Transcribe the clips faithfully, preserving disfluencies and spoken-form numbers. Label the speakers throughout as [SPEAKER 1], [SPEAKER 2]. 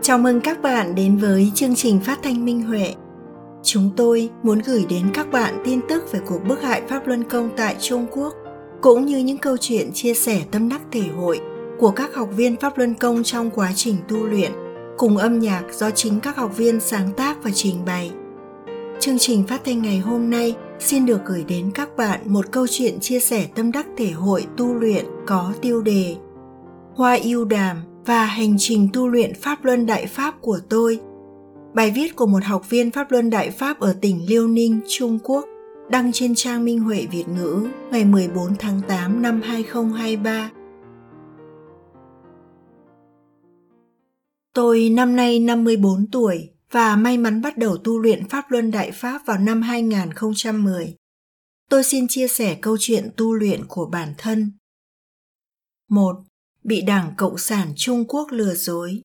[SPEAKER 1] Chào mừng các bạn đến với chương trình phát thanh Minh Huệ. Chúng tôi muốn gửi đến các bạn tin tức về cuộc bức hại Pháp Luân Công tại Trung Quốc, cũng như những câu chuyện chia sẻ tâm đắc thể hội của các học viên Pháp Luân Công trong quá trình tu luyện, cùng âm nhạc do chính các học viên sáng tác và trình bày. Chương trình phát thanh ngày hôm nay xin được gửi đến các bạn một câu chuyện chia sẻ tâm đắc thể hội tu luyện có tiêu đề Hoa Yêu Đàm và hành trình tu luyện Pháp Luân Đại Pháp của tôi. Bài viết của một học viên Pháp Luân Đại Pháp ở tỉnh Liêu Ninh, Trung Quốc, đăng trên trang Minh Huệ Việt ngữ ngày mười bốn tháng tám năm hai không hai ba. Tôi năm nay năm mươi bốn tuổi và may mắn bắt đầu tu luyện Pháp Luân Đại Pháp vào năm hai không một không. Tôi xin chia sẻ câu chuyện tu luyện của bản thân. một. Bị Đảng Cộng sản Trung Quốc lừa dối.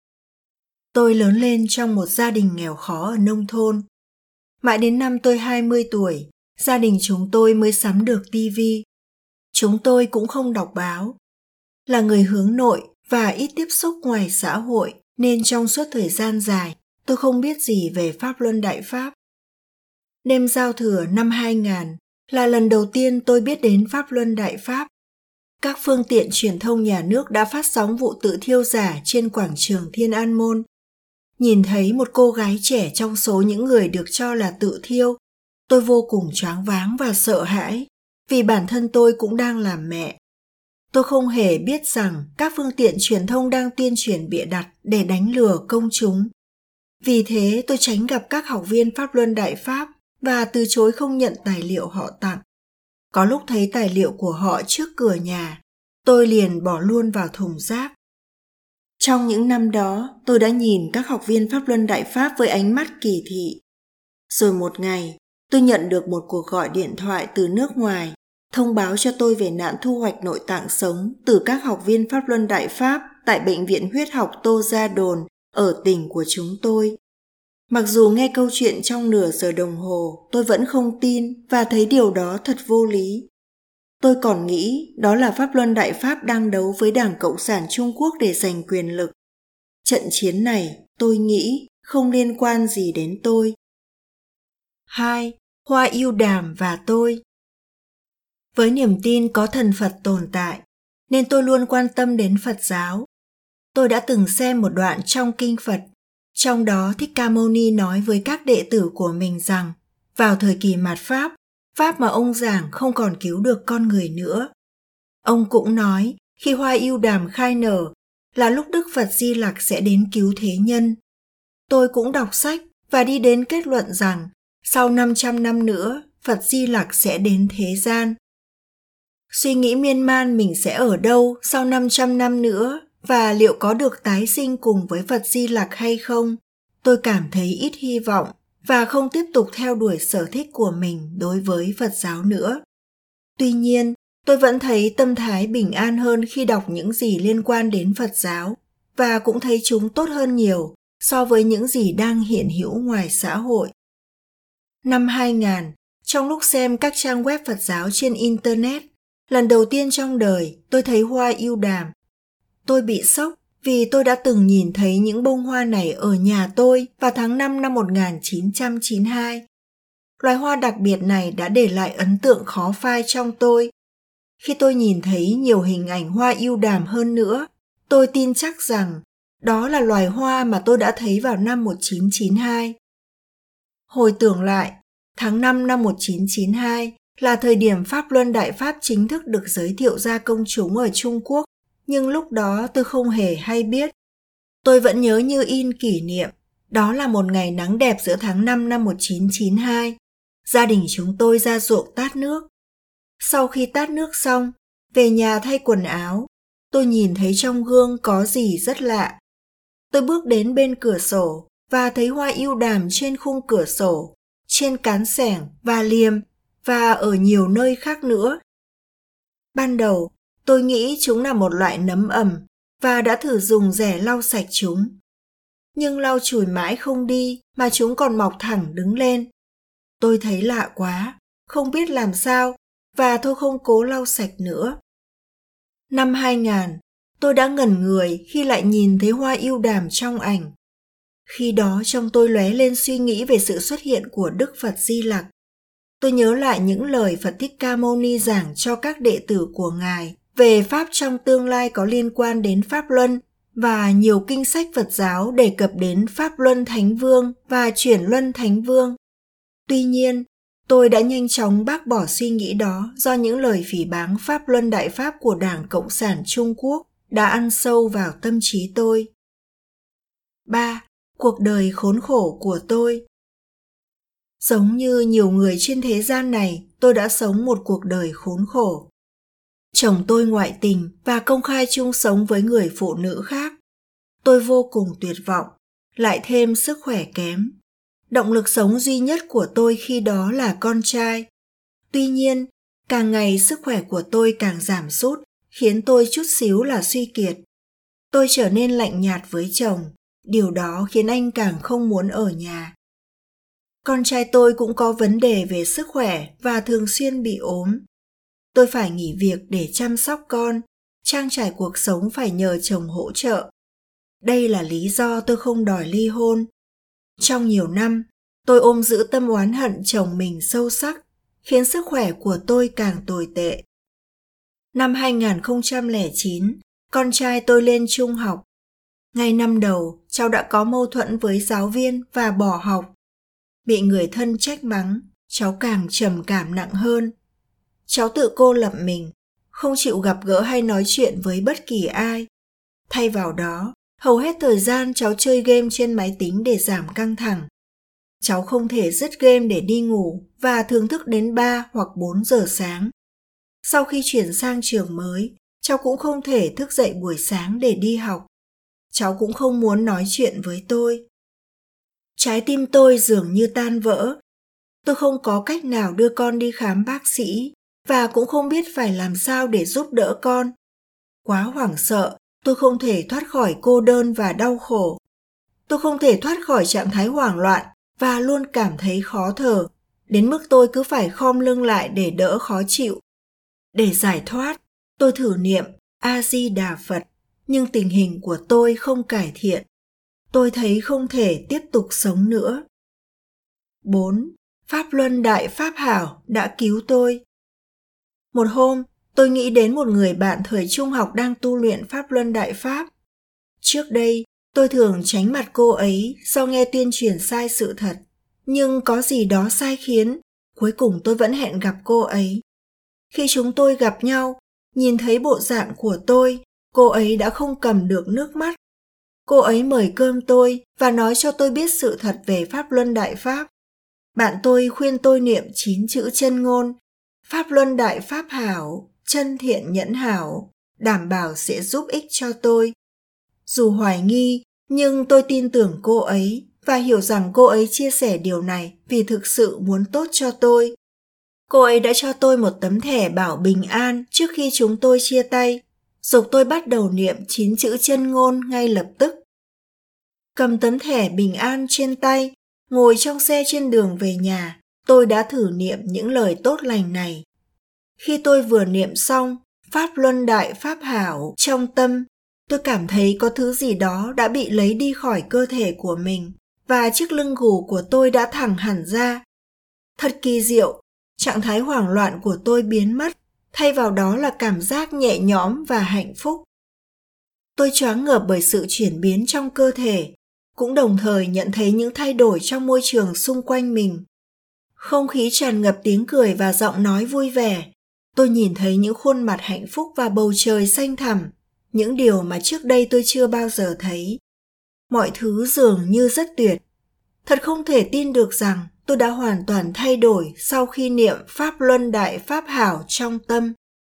[SPEAKER 1] Tôi lớn lên trong một gia đình nghèo khó ở nông thôn. Mãi đến năm tôi hai mươi tuổi, gia đình chúng tôi mới sắm được tivi. Chúng tôi cũng không đọc báo. Là người hướng nội và ít tiếp xúc ngoài xã hội, nên trong suốt thời gian dài, tôi không biết gì về Pháp Luân Đại Pháp. Đêm giao thừa năm hai không không không là lần đầu tiên tôi biết đến Pháp Luân Đại Pháp. Các phương tiện truyền thông nhà nước đã phát sóng vụ tự thiêu giả trên quảng trường Thiên An Môn. Nhìn thấy một cô gái trẻ trong số những người được cho là tự thiêu, tôi vô cùng choáng váng và sợ hãi, vì bản thân tôi cũng đang làm mẹ. Tôi không hề biết rằng các phương tiện truyền thông đang tuyên truyền bịa đặt để đánh lừa công chúng. Vì thế tôi tránh gặp các học viên Pháp Luân Đại Pháp và từ chối không nhận tài liệu họ tặng. Có lúc thấy tài liệu của họ trước cửa nhà, tôi liền bỏ luôn vào thùng rác. Trong những năm đó, tôi đã nhìn các học viên Pháp Luân Đại Pháp với ánh mắt kỳ thị. Rồi một ngày, tôi nhận được một cuộc gọi điện thoại từ nước ngoài, thông báo cho tôi về nạn thu hoạch nội tạng sống từ các học viên Pháp Luân Đại Pháp tại Bệnh viện Huyết học Tô Gia Đồn ở tỉnh của chúng tôi. Mặc dù nghe câu chuyện trong nửa giờ đồng hồ, tôi vẫn không tin và thấy điều đó thật vô lý. Tôi còn nghĩ đó là Pháp Luân Đại Pháp đang đấu với Đảng Cộng sản Trung Quốc để giành quyền lực. Trận chiến này, tôi nghĩ, không liên quan gì đến tôi. hai. Hoa Yêu Đàm và tôi. Với niềm tin có thần Phật tồn tại, nên tôi luôn quan tâm đến Phật giáo. Tôi đã từng xem một đoạn trong Kinh Phật, trong đó Thích Ca Mâu Ni nói với các đệ tử của mình rằng, vào thời kỳ mạt Pháp, Pháp mà ông giảng không còn cứu được con người nữa. Ông cũng nói, khi Hoa Yêu Đàm khai nở, là lúc Đức Phật Di Lặc sẽ đến cứu thế nhân. Tôi cũng đọc sách và đi đến kết luận rằng, sau năm trăm năm nữa, Phật Di Lặc sẽ đến thế gian. Suy nghĩ miên man mình sẽ ở đâu sau năm trăm năm nữa và liệu có được tái sinh cùng với Phật Di Lặc hay không, tôi cảm thấy ít hy vọng và không tiếp tục theo đuổi sở thích của mình đối với Phật giáo nữa. Tuy nhiên, tôi vẫn thấy tâm thái bình an hơn khi đọc những gì liên quan đến Phật giáo và cũng thấy chúng tốt hơn nhiều so với những gì đang hiện hữu ngoài xã hội. Năm hai không không không, trong lúc xem các trang web Phật giáo trên Internet, lần đầu tiên trong đời tôi thấy hoa yêu đàm. Tôi bị sốc vì tôi đã từng nhìn thấy những bông hoa này ở nhà tôi vào tháng năm năm một nghìn chín trăm chín mươi hai. Loài hoa đặc biệt này đã để lại ấn tượng khó phai trong tôi. Khi tôi nhìn thấy nhiều hình ảnh hoa yêu đàm hơn nữa, tôi tin chắc rằng đó là loài hoa mà tôi đã thấy vào năm một nghìn chín trăm chín mươi hai. Hồi tưởng lại, tháng năm năm một nghìn chín trăm chín mươi hai là thời điểm Pháp Luân Đại Pháp chính thức được giới thiệu ra công chúng ở Trung Quốc, nhưng lúc đó tôi không hề hay biết. Tôi vẫn nhớ như in kỷ niệm, đó là một ngày nắng đẹp giữa tháng năm năm một nghìn chín trăm chín mươi hai. Gia đình chúng tôi ra ruộng tát nước. Sau khi tát nước xong, về nhà thay quần áo, tôi nhìn thấy trong gương có gì rất lạ. Tôi bước đến bên cửa sổ và thấy hoa yêu đàm trên khung cửa sổ, trên cán xẻng và liềm và ở nhiều nơi khác nữa. Ban đầu, tôi nghĩ chúng là một loại nấm ẩm và đã thử dùng rẻ lau sạch chúng. Nhưng lau chùi mãi không đi mà chúng còn mọc thẳng đứng lên. Tôi thấy lạ quá, không biết làm sao và tôi không cố lau sạch nữa. Năm hai không không không, Tôi đã ngẩn người khi lại nhìn thấy hoa ưu đàm trong ảnh. Khi đó trong tôi lóe lên suy nghĩ về sự xuất hiện của Đức Phật Di Lặc. Tôi nhớ lại những lời Phật Thích Ca Mâu Ni giảng cho các đệ tử của Ngài về Pháp trong tương lai có liên quan đến Pháp Luân, và nhiều kinh sách Phật giáo đề cập đến Pháp Luân Thánh Vương và Chuyển Luân Thánh Vương. Tuy nhiên, tôi đã nhanh chóng bác bỏ suy nghĩ đó do những lời phỉ báng Pháp Luân Đại Pháp của Đảng Cộng sản Trung Quốc đã ăn sâu vào tâm trí tôi. ba. Cuộc đời khốn khổ của tôi. Giống như nhiều người trên thế gian này, tôi đã sống một cuộc đời khốn khổ. Chồng tôi ngoại tình và công khai chung sống với người phụ nữ khác. Tôi vô cùng tuyệt vọng, lại thêm sức khỏe kém. Động lực sống duy nhất của tôi khi đó là con trai. Tuy nhiên, càng ngày sức khỏe của tôi càng giảm sút, khiến tôi chút xíu là suy kiệt. Tôi trở nên lạnh nhạt với chồng, điều đó khiến anh càng không muốn ở nhà. Con trai tôi cũng có vấn đề về sức khỏe và thường xuyên bị ốm. Tôi phải nghỉ việc để chăm sóc con, trang trải cuộc sống phải nhờ chồng hỗ trợ. Đây là lý do tôi không đòi ly hôn. Trong nhiều năm, tôi ôm giữ tâm oán hận chồng mình sâu sắc, khiến sức khỏe của tôi càng tồi tệ. Năm hai không không chín, con trai tôi lên trung học. Ngay năm đầu, cháu đã có mâu thuẫn với giáo viên và bỏ học. Bị người thân trách mắng, cháu càng trầm cảm nặng hơn. Cháu tự cô lập mình, không chịu gặp gỡ hay nói chuyện với bất kỳ ai. Thay vào đó, hầu hết thời gian cháu chơi game trên máy tính để giảm căng thẳng. Cháu không thể dứt game để đi ngủ và thường thức đến ba hoặc bốn giờ sáng. Sau khi chuyển sang trường mới, cháu cũng không thể thức dậy buổi sáng để đi học. Cháu cũng không muốn nói chuyện với tôi. Trái tim tôi dường như tan vỡ. Tôi không có cách nào đưa con đi khám bác sĩ và cũng không biết phải làm sao để giúp đỡ con. Quá hoảng sợ, tôi không thể thoát khỏi cô đơn và đau khổ. Tôi không thể thoát khỏi trạng thái hoảng loạn và luôn cảm thấy khó thở, đến mức tôi cứ phải khom lưng lại để đỡ khó chịu. Để giải thoát, tôi thử niệm A-di-đà Phật, nhưng tình hình của tôi không cải thiện. Tôi thấy không thể tiếp tục sống nữa. bốn. Pháp Luân Đại Pháp Hảo đã cứu tôi. Một hôm, tôi nghĩ đến một người bạn thời trung học đang tu luyện Pháp Luân Đại Pháp. Trước đây, tôi thường tránh mặt cô ấy do nghe tuyên truyền sai sự thật, nhưng có gì đó sai khiến, cuối cùng tôi vẫn hẹn gặp cô ấy. Khi chúng tôi gặp nhau, nhìn thấy bộ dạng của tôi, cô ấy đã không cầm được nước mắt. Cô ấy mời cơm tôi và nói cho tôi biết sự thật về Pháp Luân Đại Pháp. Bạn tôi khuyên tôi niệm chín chữ chân ngôn: Pháp Luân Đại Pháp Hảo, chân thiện nhẫn hảo, đảm bảo sẽ giúp ích cho tôi. Dù hoài nghi, nhưng tôi tin tưởng cô ấy và hiểu rằng cô ấy chia sẻ điều này vì thực sự muốn tốt cho tôi. Cô ấy đã cho tôi một tấm thẻ bảo bình an trước khi chúng tôi chia tay, dục tôi bắt đầu niệm chín chữ chân ngôn ngay lập tức. Cầm tấm thẻ bình an trên tay, ngồi trong xe trên đường về nhà, tôi đã thử niệm những lời tốt lành này. Khi tôi vừa niệm xong Pháp Luân Đại Pháp Hảo trong tâm, tôi cảm thấy có thứ gì đó đã bị lấy đi khỏi cơ thể của mình và chiếc lưng gù của tôi đã thẳng hẳn ra. Thật kỳ diệu, trạng thái hoảng loạn của tôi biến mất, thay vào đó là cảm giác nhẹ nhõm và hạnh phúc. Tôi choáng ngợp bởi sự chuyển biến trong cơ thể, cũng đồng thời nhận thấy những thay đổi trong môi trường xung quanh mình. Không khí tràn ngập tiếng cười và giọng nói vui vẻ. Tôi nhìn thấy những khuôn mặt hạnh phúc và bầu trời xanh thẳm, những điều mà trước đây tôi chưa bao giờ thấy. Mọi thứ dường như rất tuyệt. Thật không thể tin được rằng tôi đã hoàn toàn thay đổi sau khi niệm Pháp Luân Đại Pháp Hảo trong tâm.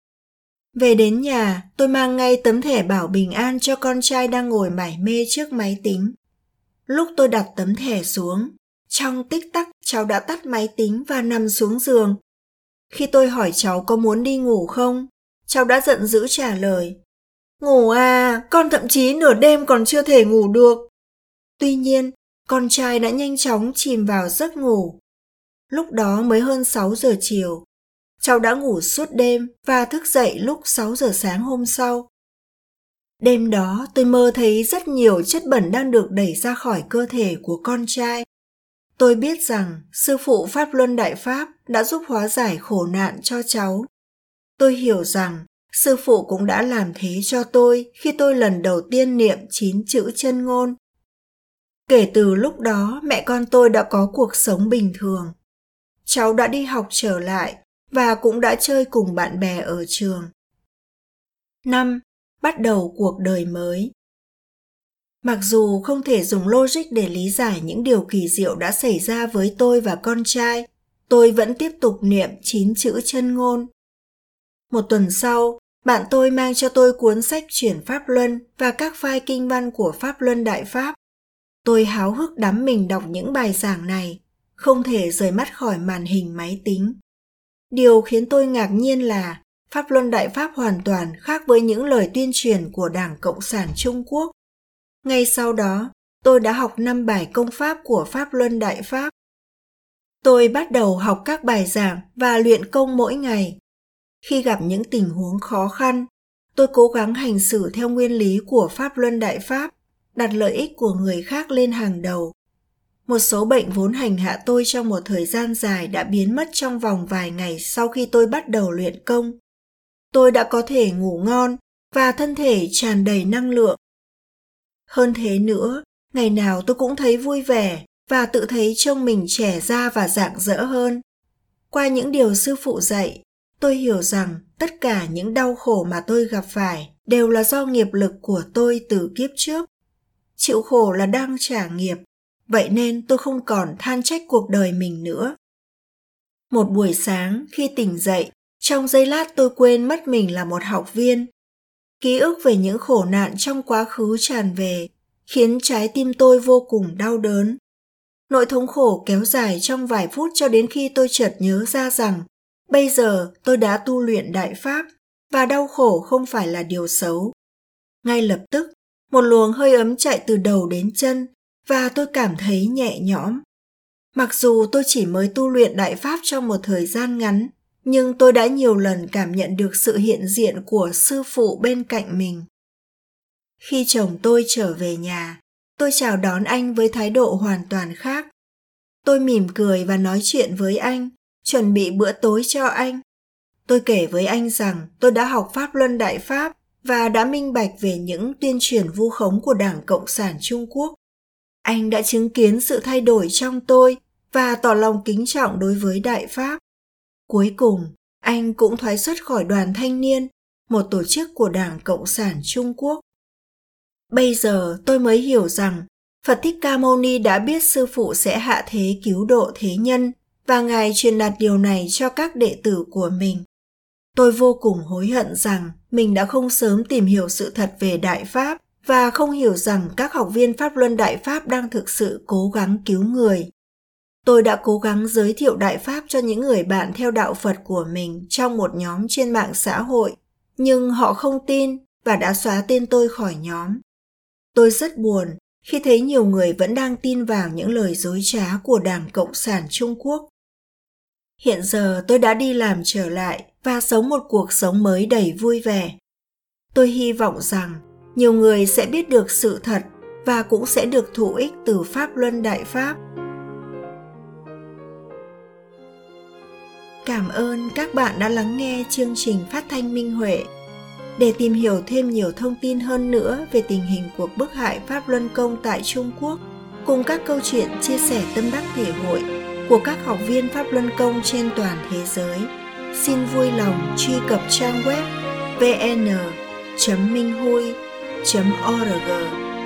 [SPEAKER 1] Về đến nhà, tôi mang ngay tấm thẻ bảo bình an cho con trai đang ngồi mải mê trước máy tính. Lúc tôi đặt tấm thẻ xuống, trong tích tắc cháu đã tắt máy tính và nằm xuống giường. Khi tôi hỏi cháu có muốn đi ngủ không, cháu đã giận dữ trả lời: Ngủ à, con thậm chí nửa đêm còn chưa thể ngủ được. Tuy nhiên, con trai đã nhanh chóng chìm vào giấc ngủ. Lúc đó mới hơn sáu giờ chiều. Cháu đã ngủ suốt đêm và thức dậy lúc sáu giờ sáng hôm sau. Đêm đó tôi mơ thấy rất nhiều chất bẩn đang được đẩy ra khỏi cơ thể của con trai. Tôi biết rằng sư phụ Pháp Luân Đại Pháp đã giúp hóa giải khổ nạn cho cháu. Tôi hiểu rằng sư phụ cũng đã làm thế cho tôi khi tôi lần đầu tiên niệm chín chữ chân ngôn. Kể từ lúc đó, mẹ con tôi đã có cuộc sống bình thường. Cháu đã đi học trở lại và cũng đã chơi cùng bạn bè ở trường. năm. Bắt đầu cuộc đời mới. Mặc dù không thể dùng logic để lý giải những điều kỳ diệu đã xảy ra với tôi và con trai, tôi vẫn tiếp tục niệm chín chữ chân ngôn. Một tuần sau, bạn tôi mang cho tôi cuốn sách Chuyển Pháp Luân và các file kinh văn của Pháp Luân Đại Pháp. Tôi háo hức đắm mình đọc những bài giảng này, không thể rời mắt khỏi màn hình máy tính. Điều khiến tôi ngạc nhiên là Pháp Luân Đại Pháp hoàn toàn khác với những lời tuyên truyền của Đảng Cộng sản Trung Quốc. Ngay sau đó, tôi đã học năm bài công pháp của Pháp Luân Đại Pháp. Tôi bắt đầu học các bài giảng và luyện công mỗi ngày. Khi gặp những tình huống khó khăn, tôi cố gắng hành xử theo nguyên lý của Pháp Luân Đại Pháp, đặt lợi ích của người khác lên hàng đầu. Một số bệnh vốn hành hạ tôi trong một thời gian dài đã biến mất trong vòng vài ngày sau khi tôi bắt đầu luyện công. Tôi đã có thể ngủ ngon và thân thể tràn đầy năng lượng. Hơn thế nữa, ngày nào tôi cũng thấy vui vẻ và tự thấy trông mình trẻ ra và rạng rỡ hơn. Qua những điều sư phụ dạy, tôi hiểu rằng tất cả những đau khổ mà tôi gặp phải đều là do nghiệp lực của tôi từ kiếp trước. Chịu khổ là đang trả nghiệp, vậy nên tôi không còn than trách cuộc đời mình nữa. Một buổi sáng khi tỉnh dậy, trong giây lát tôi quên mất mình là một học viên. Ký ức về những khổ nạn trong quá khứ tràn về, khiến trái tim tôi vô cùng đau đớn. Nỗi thống khổ kéo dài trong vài phút cho đến khi tôi chợt nhớ ra rằng bây giờ tôi đã tu luyện Đại Pháp và đau khổ không phải là điều xấu. Ngay lập tức, một luồng hơi ấm chạy từ đầu đến chân và tôi cảm thấy nhẹ nhõm. Mặc dù tôi chỉ mới tu luyện Đại Pháp trong một thời gian ngắn, nhưng tôi đã nhiều lần cảm nhận được sự hiện diện của sư phụ bên cạnh mình. Khi chồng tôi trở về nhà, tôi chào đón anh với thái độ hoàn toàn khác. Tôi mỉm cười và nói chuyện với anh, chuẩn bị bữa tối cho anh. Tôi kể với anh rằng tôi đã học Pháp Luân Đại Pháp và đã minh bạch về những tuyên truyền vu khống của Đảng Cộng sản Trung Quốc. Anh đã chứng kiến sự thay đổi trong tôi và tỏ lòng kính trọng đối với Đại Pháp. Cuối cùng, anh cũng thoái xuất khỏi Đoàn Thanh niên, một tổ chức của Đảng Cộng sản Trung Quốc. Bây giờ tôi mới hiểu rằng Phật Thích Ca Mâu Ni đã biết sư phụ sẽ hạ thế cứu độ thế nhân và Ngài truyền đạt điều này cho các đệ tử của mình. Tôi vô cùng hối hận rằng mình đã không sớm tìm hiểu sự thật về Đại Pháp và không hiểu rằng các học viên Pháp Luân Đại Pháp đang thực sự cố gắng cứu người. Tôi đã cố gắng giới thiệu Đại Pháp cho những người bạn theo đạo Phật của mình trong một nhóm trên mạng xã hội, nhưng họ không tin và đã xóa tên tôi khỏi nhóm. Tôi rất buồn khi thấy nhiều người vẫn đang tin vào những lời dối trá của Đảng Cộng sản Trung Quốc. Hiện giờ tôi đã đi làm trở lại và sống một cuộc sống mới đầy vui vẻ. Tôi hy vọng rằng nhiều người sẽ biết được sự thật và cũng sẽ được thụ ích từ Pháp Luân Đại Pháp. Cảm ơn các bạn đã lắng nghe chương trình phát thanh Minh Huệ. Để tìm hiểu thêm nhiều thông tin hơn nữa về tình hình cuộc bức hại Pháp Luân Công tại Trung Quốc, cùng các câu chuyện chia sẻ tâm đắc thể hội của các học viên Pháp Luân Công trên toàn thế giới, xin vui lòng truy cập trang web vê en chấm minh hui chấm org